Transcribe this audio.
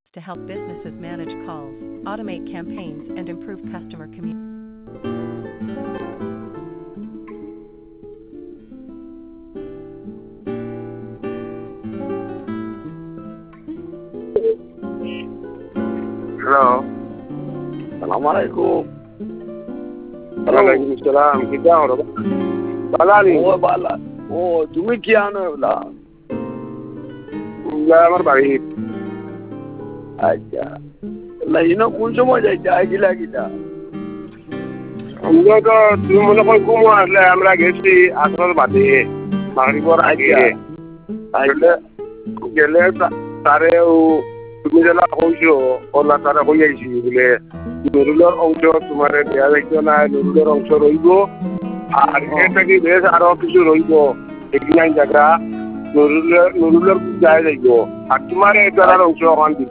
to help businesses manage calls, automate campaigns, and improve customer communication. Hello. Assalamualaikum. Waalaikumsalam. Kita orang. Balani. Oh bala. Oh তুমি কি আনো এগুলা? আমার বাড়ি। আচ্ছা। লাইনো কোন সময় যাইতে আইছিলা কিটা? আমরা তো তুমি মনে করো ঘুম আসলে আমরা গেছি আসর বাদে মাগরিবর আগে। আসলে গেলে তারেও তুমি যেটা কইছো ওলা তারা কই আইছি বলে নুরুলের অংশ তোমার দেয়া যাইতো না নুরুলের অংশ রইব আর এটা কি বেশ আরো কিছু রইব এখানে জায়গা নুরুলের যায় যাইব আর তোমার এই জায়গার অংশ ওখান